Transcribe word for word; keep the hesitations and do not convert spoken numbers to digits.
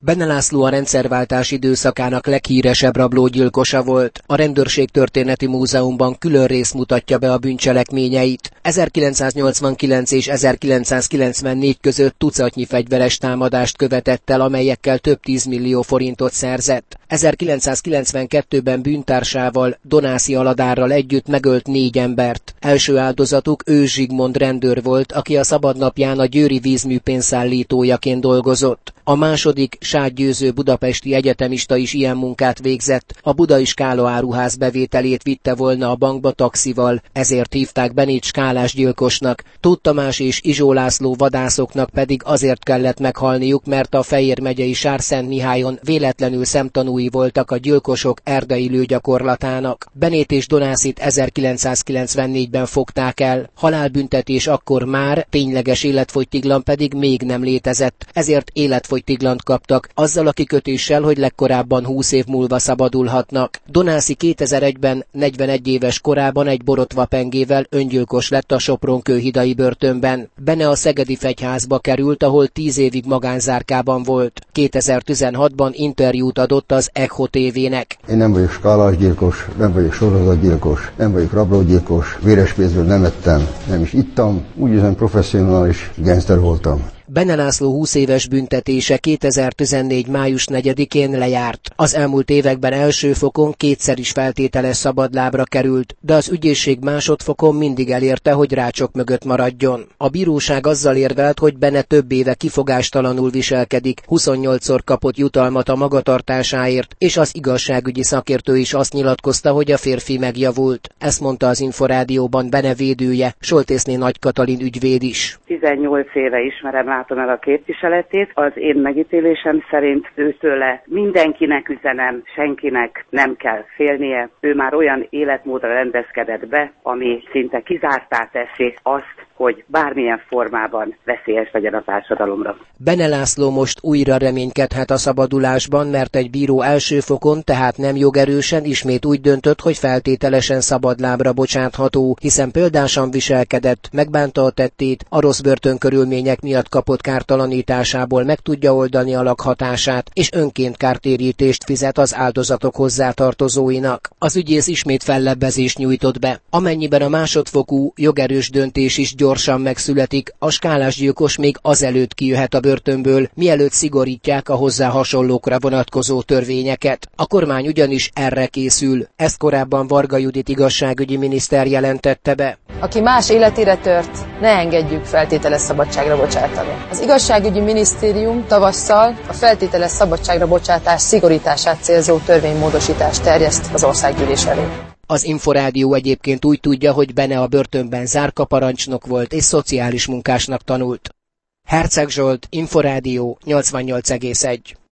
Benne László a rendszerváltás időszakának leghíresebb rablógyilkosa volt. A Rendőrségtörténeti Múzeumban külön rész mutatja be a bűncselekményeit. ezerkilencszáznyolcvankilenc és ezerkilencszázkilencvennégy között tucatnyi fegyveres támadást követett el, amelyekkel több tízmillió forintot szerzett. ezerkilencszázkilencvenkettőben bűntársával, Donászi Aladárral együtt megölt négy embert. Első áldozatuk Ős Zsigmond rendőr volt, aki a szabadnapján a győri vízmű pénzszállítójaként dolgozott. A második, Sáth Győző budapesti egyetemista is ilyen munkát végzett, a budai Skála áruház bevételét vitte volna a bankba taxival, ezért hívták Benét skálás gyilkosnak. Tóth Tamás és Izsó László vadászoknak pedig azért kellett meghalniuk, mert a Fejér megyei Sárszentmihályon véletlenül szemtanúi voltak a gyilkosok erdei lőgyakorlatának. Benét és Donászit ezerkilencszázkilencvennégyben fogták el. Halálbüntetés akkor már, tényleges életfogytiglan pedig még nem létezett, ezért életfogytiglant kaptak, azzal a kikötéssel, hogy legkorábban húsz év múlva szabadulhatnak. Donászi kétezer-egyben negyvenegy éves korában egy borotvapengével öngyilkos lett a Sopron-kőhidai börtönben. Benne a szegedi fegyházba került, ahol tíz évig magánzárkában volt. kétezer-tizenhatban interjút adott az Echo té vének. Én nem vagyok skálás gyilkos, nem vagyok sorozatgyilkos, nem vagyok rablógyilkos, véres pénzből nem ettem, nem is ittam, úgy hiszem professzionális gangster voltam. Benne László húsz éves büntetése kétezer-tizennégy május negyedikén lejárt. Az elmúlt években első fokon kétszer is feltételes szabadlábra került, de az ügyészség másodfokon mindig elérte, hogy rácsok mögött maradjon. A bíróság azzal érvelt, hogy Benne több éve kifogástalanul viselkedik, huszonnyolcszor kapott jutalmat a magatartásáért, és az igazságügyi szakértő is azt nyilatkozta, hogy a férfi megjavult. Ezt mondta az Inforádióban Benne védője, Soltészné Nagy Katalin ügyvéd is. tizennyolc éve ismerem, látom el a képviseletét. Az én megítélésem szerint őtőle mindenkinek üzenem, senkinek nem kell félnie. Ő már olyan életmódra rendezkedett be, ami szinte kizártá teszi azt, hogy bármilyen formában veszélyes legyen a társadalomra. Benne László most újra reménykedhet a szabadulásban, mert egy bíró első fokon, tehát nem jogerősen ismét úgy döntött, hogy feltételesen szabadlábra bocsátható, hiszen példásan viselkedett, megbánta a tettét, a rossz börtönkörülmények miatt kapott kártalanításából meg tudja oldani a lakhatását, és önként kártérítést fizet az áldozatok hozzátartozóinak. Az ügyész ismét fellebbezést nyújtott be. Amennyiben a másodfokú jogerős döntés is gyorsan megszületik, a skálásgyilkos még azelőtt kijöhet a börtönből, mielőtt szigorítják a hozzá hasonlókra vonatkozó törvényeket. A kormány ugyanis erre készül. Ezt korábban Varga Judit igazságügyi miniszter jelentette be. Aki más életére tört, ne engedjük feltételes szabadságra bocsátani. Az igazságügyi minisztérium tavasszal a feltételes szabadságra bocsátás szigorítását célzó törvénymódosítást terjeszt az országgyűlés elé. Az Inforádió egyébként úgy tudja, hogy Benne a börtönben zárkaparancsnok volt és szociális munkásnak tanult. Herceg Zsolt, Inforádió nyolcvannyolc egész egy.